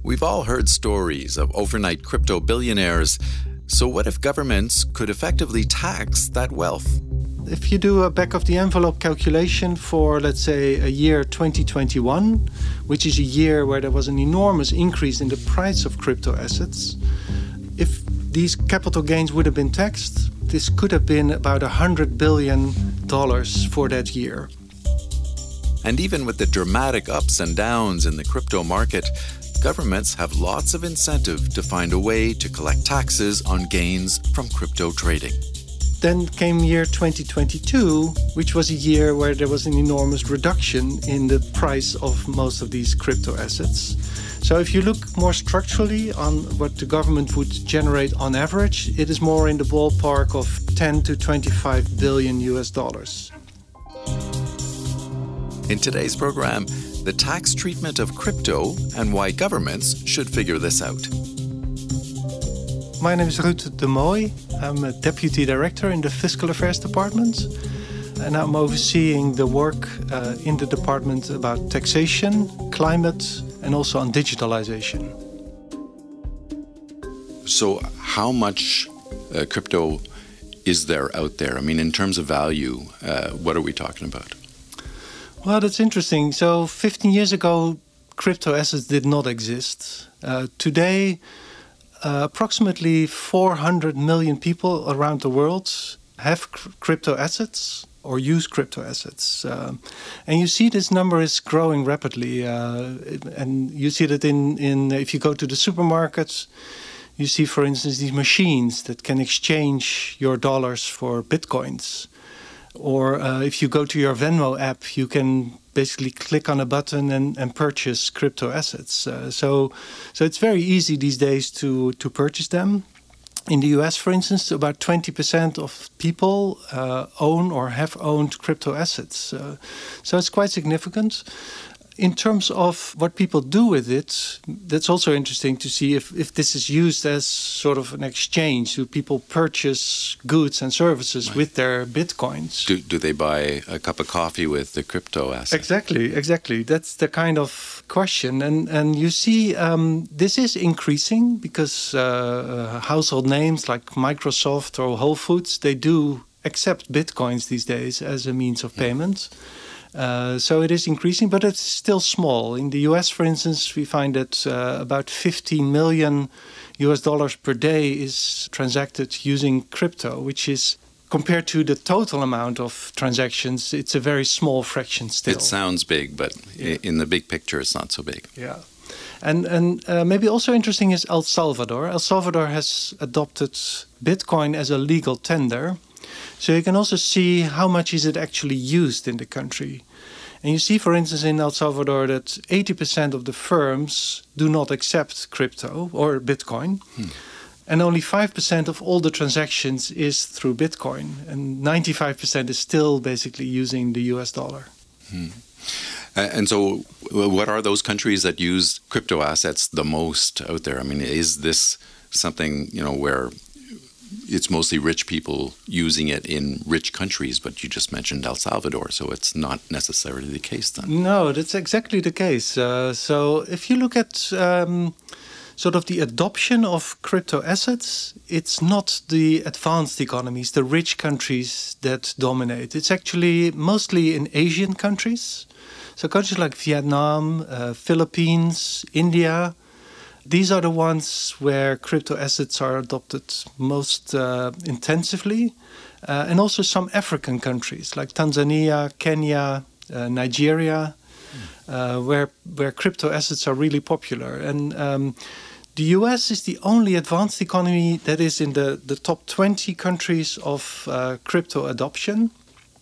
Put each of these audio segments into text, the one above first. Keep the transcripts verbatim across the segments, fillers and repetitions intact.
We've all heard stories of overnight crypto billionaires. So what if governments could effectively tax that wealth? If you do a back-of-the-envelope calculation for, let's say, a year twenty twenty-one, which is a year where there was an enormous increase in the price of crypto assets, if these capital gains would have been taxed, this could have been about one hundred billion dollars for that year. And even with the dramatic ups and downs in the crypto market, governments have lots of incentive to find a way to collect taxes on gains from crypto trading. Then came year twenty twenty-two, which was a year where there was an enormous reduction in the price of most of these crypto assets. So if you look more structurally on what the government would generate on average, it is more in the ballpark of ten to twenty-five billion U S dollars. In today's program, the tax treatment of crypto and why governments should figure this out. My name is Ruud de Mooij. I'm a Deputy Director in the Fiscal Affairs Department, and I'm overseeing the work uh, in the department about taxation, climate, and also on digitalization. So how much uh, crypto is there out there? I mean, in terms of value, uh, what are we talking about? Well, that's interesting. So fifteen years ago, crypto assets did not exist. Uh, today, uh, approximately four hundred million people around the world have cr- crypto assets or use crypto assets. Uh, and you see this number is growing rapidly. Uh, and you see that in, in if you go to the supermarkets, you see, for instance, these machines that can exchange your dollars for bitcoins. Or uh, if you go to your Venmo app, you can basically click on a button and, and purchase crypto assets. Uh, so, so it's very easy these days to, to purchase them. In the U S, for instance, about twenty percent of people uh, own or have owned crypto assets. Uh, so it's quite significant. In terms of what people do with it, that's also interesting to see if, if this is used as sort of an exchange. Do people purchase goods and services right. with their bitcoins? Do, do they buy a cup of coffee with the crypto asset? Exactly, exactly. That's the kind of question. And, and you see um, this is increasing because uh, household names like Microsoft or Whole Foods, they do accept bitcoins these days as a means of payment. Yeah. Uh, so it is increasing, but it's still small. In the U S, for instance, we find that uh, about fifteen million U S dollars per day is transacted using crypto, which is, compared to the total amount of transactions, it's a very small fraction still. It sounds big, but yeah. in the big picture, it's not so big. Yeah. And, and uh, maybe also interesting is El Salvador. El Salvador has adopted Bitcoin as a legal tender. So you can also see how much is it actually used in the country. And you see, for instance, in El Salvador that eighty percent of the firms do not accept crypto or Bitcoin. Hmm. And only five percent of all the transactions is through Bitcoin. And ninety-five percent is still basically using the U S dollar. Hmm. Uh, and so what are those countries that use crypto assets the most out there? I mean, is this something, you know, where it's mostly rich people using it in rich countries, but you just mentioned El Salvador, so it's not necessarily the case then. No, that's exactly the case. Uh, so if you look at um, sort of the adoption of crypto assets, it's not the advanced economies, the rich countries that dominate. It's actually mostly in Asian countries. So countries like Vietnam, uh, Philippines, India, these are the ones where crypto assets are adopted most uh, intensively. Uh, and also some African countries like Tanzania, Kenya, uh, Nigeria, mm. uh, where where crypto assets are really popular. And um, the U S is the only advanced economy that is in the, the top twenty countries of uh, crypto adoption.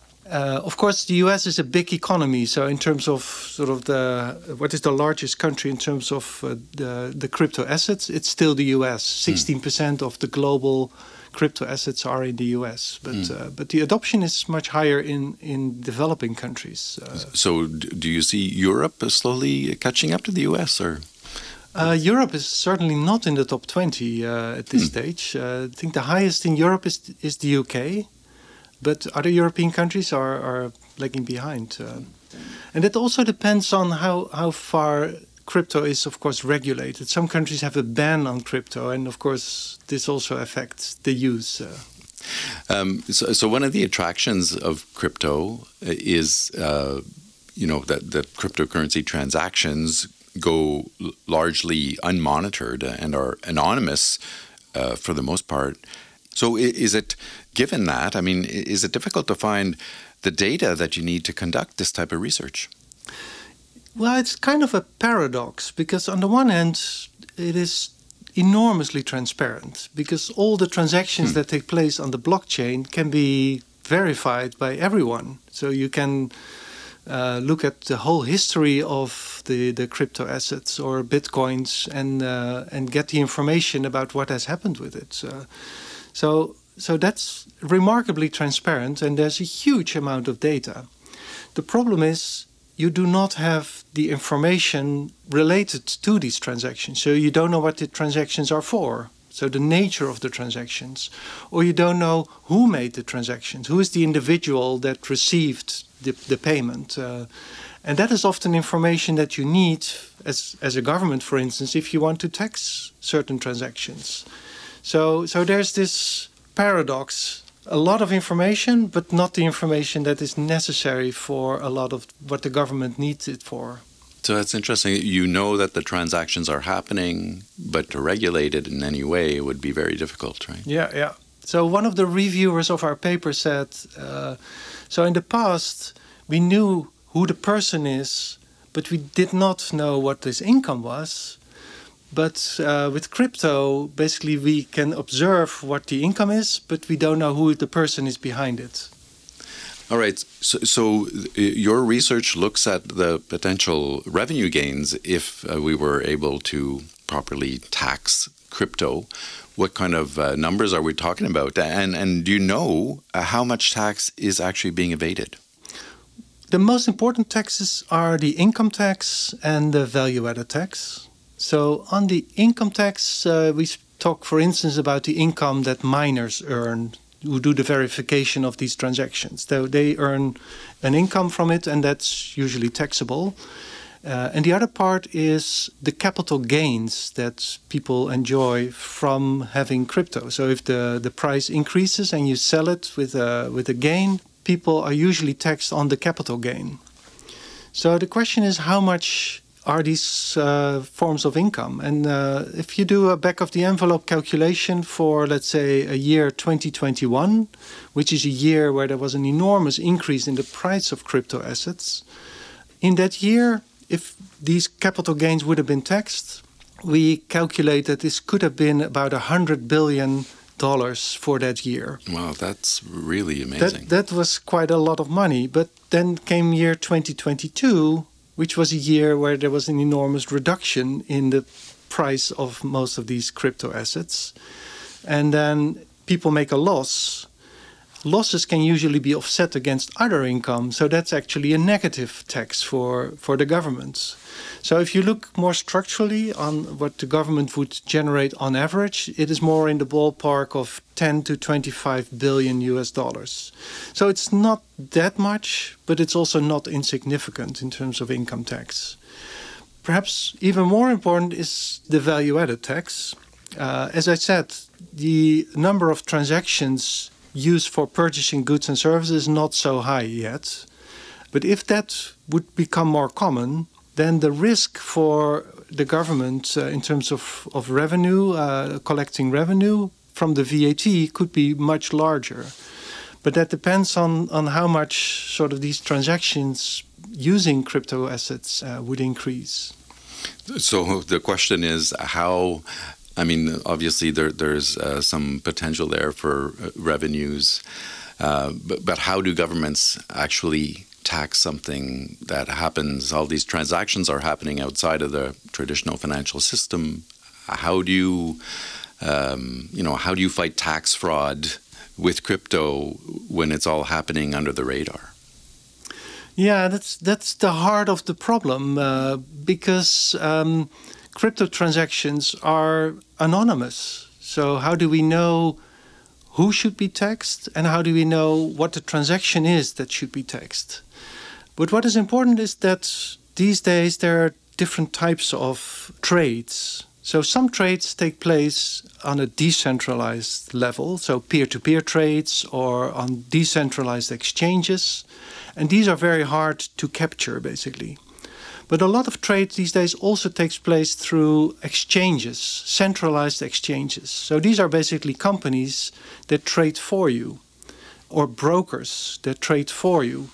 Uh, of course, the U S is a big economy. So in terms of sort of the, what is the largest country in terms of uh, the, the crypto assets, it's still the U S. sixteen percent mm. of the global crypto assets are in the U S. But mm. uh, but the adoption is much higher in, in developing countries. Uh, so do you see Europe slowly catching up to the U S? Or? Uh, Europe is certainly not in the top twenty uh, at this mm. stage. Uh, I think the highest in Europe is, is the U K. But other European countries are, are lagging behind. Uh, and it also depends on how, how far crypto is, of course, regulated. Some countries have a ban on crypto, and of course, this also affects the use. Uh. Um, so, so one of the attractions of crypto is, uh, you know, that, that cryptocurrency transactions go largely unmonitored and are anonymous uh, for the most part. So is it, given that, I mean, is it difficult to find the data that you need to conduct this type of research? Well, it's kind of a paradox, because on the one hand, it is enormously transparent, because all the transactions hmm. that take place on the blockchain can be verified by everyone. So you can uh, look at the whole history of the, the crypto assets or bitcoins and uh, and get the information about what has happened with it. Uh, so so that's remarkably transparent, and there's a huge amount of data. The problem is you do not have the information related to these transactions. So you don't know what the transactions are for. So the nature of the transactions. Or you don't know who made the transactions. Who is the individual that received the, the payment. Uh, and that is often information that you need as, as a government, for instance, if you want to tax certain transactions. So, so there's this paradox. A lot of information, but not the information that is necessary for a lot of what the government needs it for. So that's interesting. You know that the transactions are happening, but to regulate it in any way would be very difficult, right? Yeah, yeah. So one of the reviewers of our paper said, uh, so in the past, we knew who the person is, but we did not know what his income was. But uh, with crypto, basically we can observe what the income is, but we don't know who the person is behind it. All right. So, so your research looks at the potential revenue gains if uh, we were able to properly tax crypto. What kind of uh, numbers are we talking about? And, and do you know uh, how much tax is actually being evaded? The most important taxes are the income tax and the value-added tax. So on the income tax, uh, we talk, for instance, about the income that miners earn who do the verification of these transactions. So they earn an income from it, and that's usually taxable. Uh, and the other part is the capital gains that people enjoy from having crypto. So if the, the price increases and you sell it with a, with a gain, people are usually taxed on the capital gain. So the question is, how much are these uh, forms of income? And uh, if you do a back-of-the-envelope calculation for, let's say, a year twenty twenty-one, which is a year where there was an enormous increase in the price of crypto assets, in that year, if these capital gains would have been taxed, we calculate that this could have been about one hundred billion dollars for that year. Wow, that's really amazing. That, that was quite a lot of money. But then came year twenty twenty-two, which was a year where there was an enormous reduction in the price of most of these crypto assets. And then people make a loss. Losses can usually be offset against other income, so that's actually a negative tax for, for the government. So if you look more structurally on what the government would generate on average, it is more in the ballpark of ten to twenty-five billion U S dollars. So it's not that much, but it's also not insignificant in terms of income tax. Perhaps even more important is the value-added tax. Uh, as I said, the number of transactions used for purchasing goods and services is not so high yet. But if that would become more common, then the risk for the government uh, in terms of, of revenue, uh, collecting revenue from the V A T could be much larger. But that depends on, on how much sort of these transactions using crypto assets uh, would increase. So the question is how, I mean, obviously there, there's uh, some potential there for uh, revenues, uh, but, but how do governments actually tax something that happens? All these transactions are happening outside of the traditional financial system. How do you, um, you know, how do you fight tax fraud with crypto when it's all happening under the radar? Yeah, that's that's the heart of the problem uh, because um, crypto transactions are anonymous. So how do we know who should be taxed, and how do we know what the transaction is that should be taxed? But what is important is that these days there are different types of trades. So some trades take place on a decentralized level, so peer-to-peer trades or on decentralized exchanges. And these are very hard to capture, basically. But a lot of trade these days also takes place through exchanges, centralized exchanges. So these are basically companies that trade for you, or brokers that trade for you.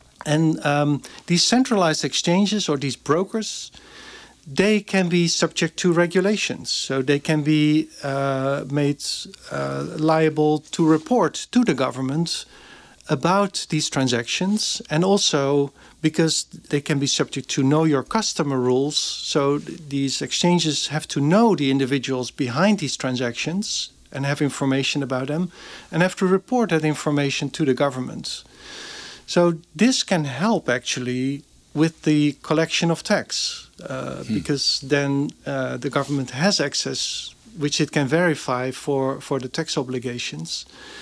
And um, these centralized exchanges or these brokers, they can be subject to regulations. So they can be uh, made uh, liable to report to the government about these transactions, and also because they can be subject to know your customer rules. So th- these exchanges have to know the individuals behind these transactions and have information about them, and have to report that information to the government. So this can help actually with the collection of tax, uh, hmm. because then uh, the government has access, which it can verify for, for the tax obligations.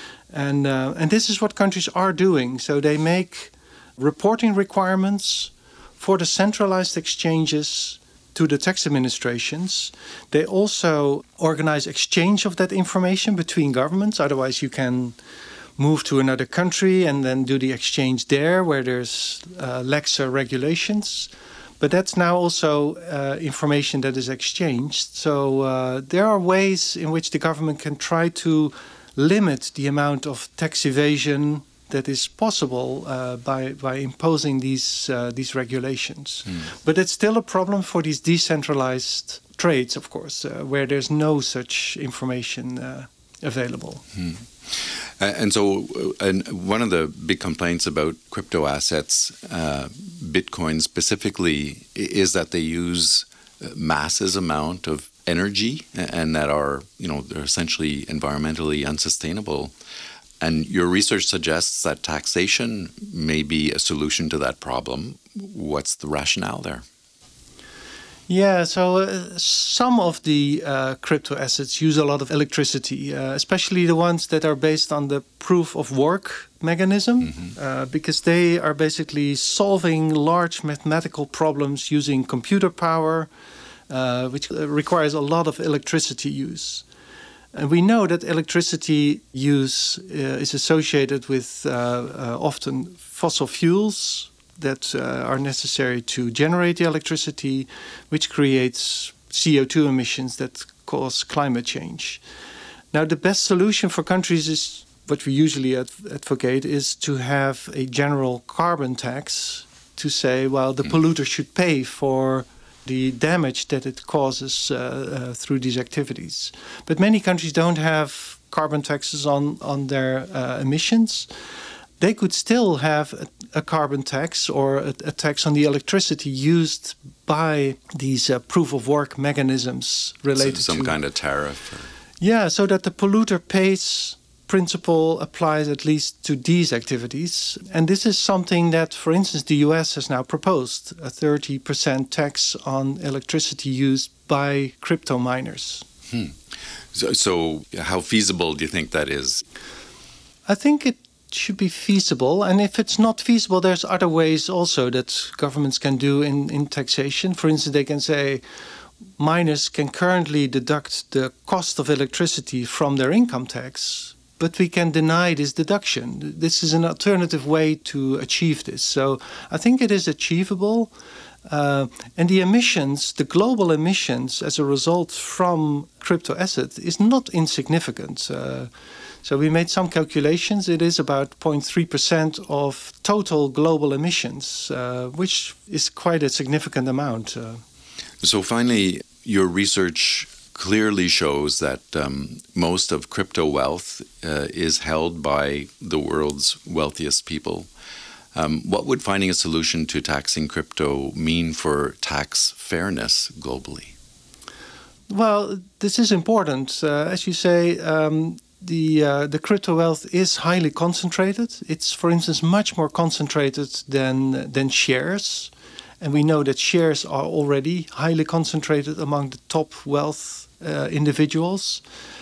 And uh, and this is what countries are doing. So they make reporting requirements for the centralized exchanges to the tax administrations. They also organize exchange of that information between governments. Otherwise, you can move to another country and then do the exchange there where there's uh, laxer regulations. But that's now also uh, information that is exchanged. So uh, there are ways in which the government can try to limit the amount of tax evasion that is possible uh, by by imposing these uh, these regulations. Mm. But it's still a problem for these decentralized trades, of course, uh, where there's no such information uh, available. Mm. Uh, and so uh, and one of the big complaints about crypto assets, uh, Bitcoin specifically, is that they use masses amount of energy and that are, you know, they're essentially environmentally unsustainable. And your research suggests that taxation may be a solution to that problem. What's the rationale there? Yeah, so uh, some of the uh, crypto assets use a lot of electricity, uh, especially the ones that are based on the proof of work mechanism, mm-hmm. uh, because they are basically solving large mathematical problems using computer power, uh, which requires a lot of electricity use. And we know that electricity use uh, is associated with uh, uh, often fossil fuels that uh, are necessary to generate the electricity, which creates C O two emissions that cause climate change. Now, the best solution for countries is what we usually adv- advocate is to have a general carbon tax to say, well, the polluter should pay for the damage that it causes uh, uh, through these activities. But many countries don't have carbon taxes on, on their uh, emissions. They could still have a, a carbon tax or a, a tax on the electricity used by these uh, proof-of-work mechanisms related so some to... kind of tariff? Or... Yeah, so that the polluter pays principle applies at least to these activities. And this is something that, for instance, the U S has now proposed, a thirty percent tax on electricity used by crypto miners. Hmm. So, so how feasible do you think that is? I think it should be feasible. And if it's not feasible, there's other ways also that governments can do in, in taxation. For instance, they can say miners can currently deduct the cost of electricity from their income tax, but we can deny this deduction. This is an alternative way to achieve this. So I think it is achievable. Uh, and the emissions, the global emissions as a result from crypto assets is not insignificant. Uh, so we made some calculations. It is about zero point three percent of total global emissions, uh, which is quite a significant amount. Uh, so finally, your research clearly shows that um, most of crypto wealth uh, is held by the world's wealthiest people. Um, what would finding a solution to taxing crypto mean for tax fairness globally? Well, this is important. Uh, as you say, um, the uh, the crypto wealth is highly concentrated. It's, for instance, much more concentrated than than shares. And we know that shares are already highly concentrated among the top wealth uh, individuals.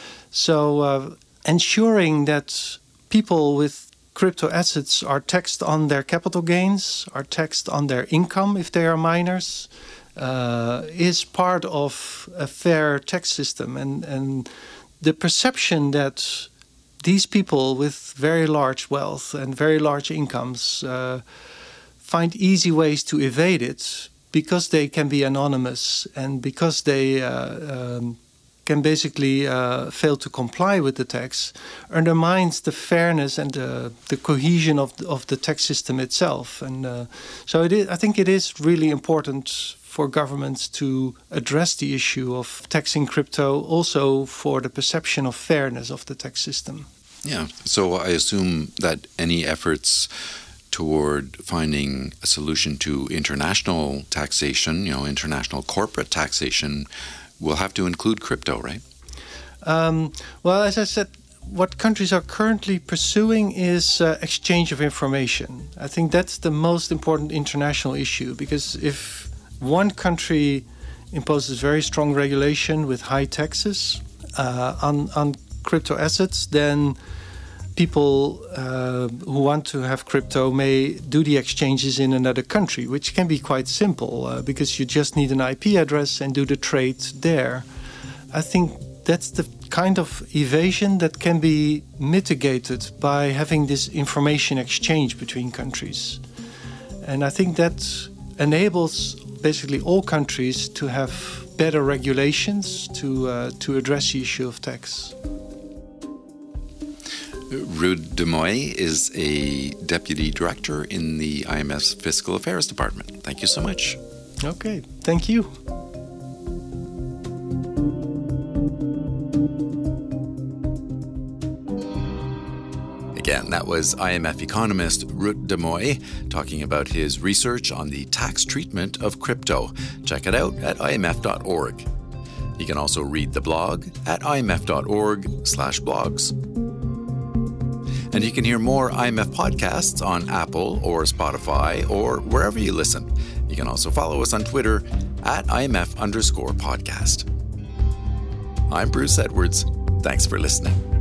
So uh, ensuring that people with crypto assets are taxed on their capital gains, are taxed on their income if they are miners, uh, is part of a fair tax system. And, and the perception that these people with very large wealth and very large incomes uh, find easy ways to evade it because they can be anonymous and because they uh, um, can basically uh, fail to comply with the tax, undermines the fairness and uh, the cohesion of the, of the tax system itself. And uh, so it is, I think it is really important for governments to address the issue of taxing crypto, also for the perception of fairness of the tax system. Yeah, so I assume that any efforts toward finding a solution to international taxation, you know, international corporate taxation, will have to include crypto, right? Um, well, as I said, what countries are currently pursuing is uh, exchange of information. I think that's the most important international issue, because if one country imposes very strong regulation with high taxes uh, on, on crypto assets, then people uh, who want to have crypto may do the exchanges in another country, which can be quite simple uh, because you just need an I P address and do the trade there. I think that's the kind of evasion that can be mitigated by having this information exchange between countries. And I think that enables basically all countries to have better regulations to, uh, to address the issue of tax. Ruud de Mooij is a Deputy Director in the I M F's Fiscal Affairs Department. Thank you so much. Okay, thank you. Again, that was I M F economist Ruud de Mooij talking about his research on the tax treatment of crypto. Check it out at I M F dot org. You can also read the blog at I M F dot org slash blogs. And you can hear more I M F podcasts on Apple or Spotify or wherever you listen. You can also follow us on Twitter at I M F underscore podcast. I'm Bruce Edwards. Thanks for listening.